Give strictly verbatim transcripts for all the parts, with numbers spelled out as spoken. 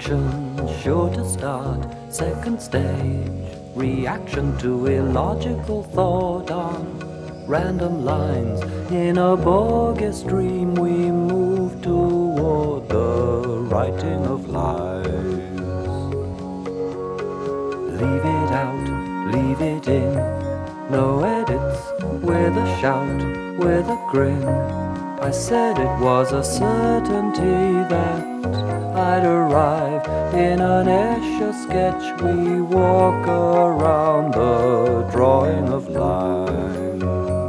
action sure to start. Second stage, reaction to illogical thought on random lines. In a bogus dream we move toward the writing of lies. Leave it out, leave it in, no edits, with a shout, with a grin. I said it was a certainty that I'd arrive in an Escher sketch. We walk around the drawing of lines.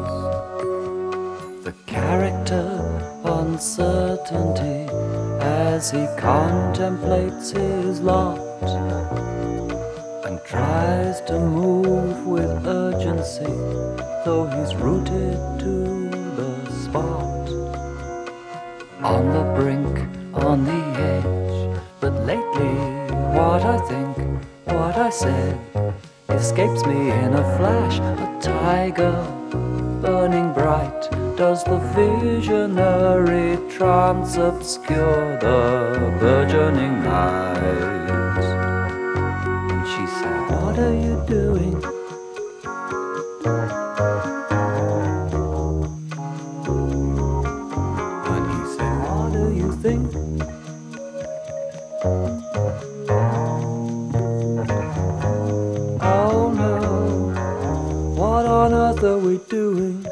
The character uncertainty as he contemplates his lot and tries to move with urgency, though he's rooted to the spot. On the brink, on the edge, but lately what I think, what I said, escapes me in a flash. A tiger burning bright, does the visionary trance obscure the burgeoning night? And she said, what are you doing? Think? Oh no, what on earth are we doing?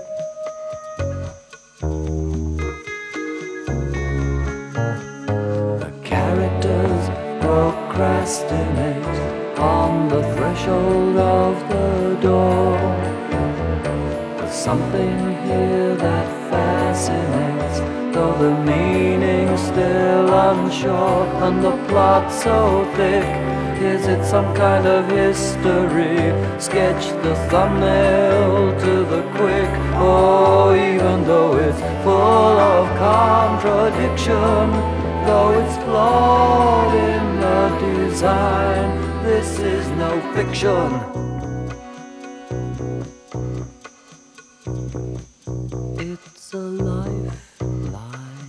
The characters procrastinate on the threshold of the door. There's something here that fascinates, though the meaning's still unsure, and the plot so thick. Is it some kind of history? Sketch the thumbnail to the quick. Oh, even though it's full of contradiction, though it's flawed in the design, this is no fiction. It's a lifeline.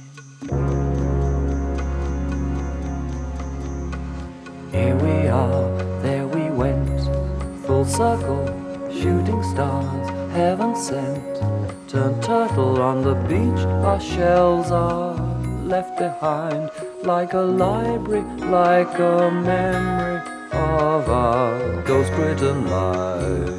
Here we are, there we went, full circle, shooting stars, heaven sent. Turn turtle on the beach, our shells are left behind, like a library, like a memory of our ghost-written lives.